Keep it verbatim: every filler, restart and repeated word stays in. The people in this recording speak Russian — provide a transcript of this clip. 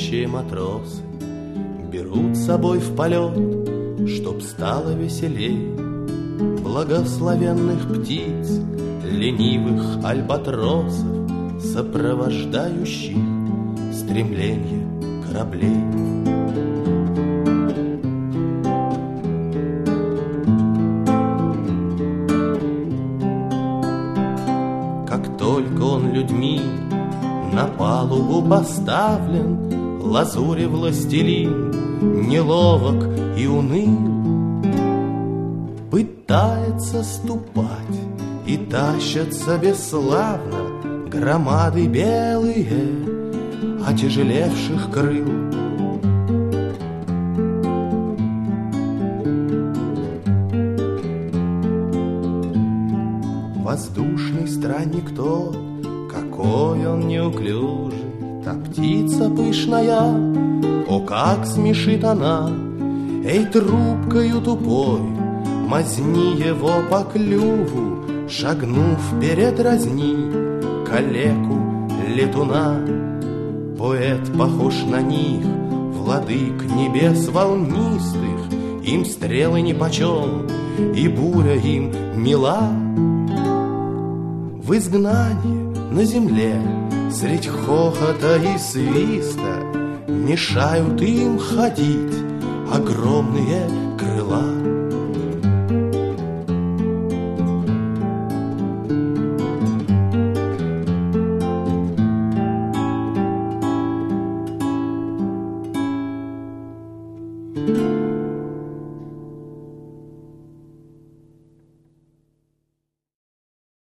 спящие матросы берут с собой в полет, чтоб стало веселей, благословенных птиц, ленивых альбатросов, сопровождающих стремление кораблей. Как только он людьми на палубу поставлен, лазури властелин неловок и уныл, пытается ступать, и тащатся бесславно громады белые отяжелевших крыл. Воздушный странник тот, какой он неуклюжий, та птица пышная, о, как смешит она! Эй, трубкою тупой, мазни его по клюву, шагнув перед разни калеку летуна. Поэт похож на них, владык небес волнистых, им стрелы нипочем, и буря им мила. В изгнании на земле, средь хохота и свиста, мешают им ходить огромные крыла.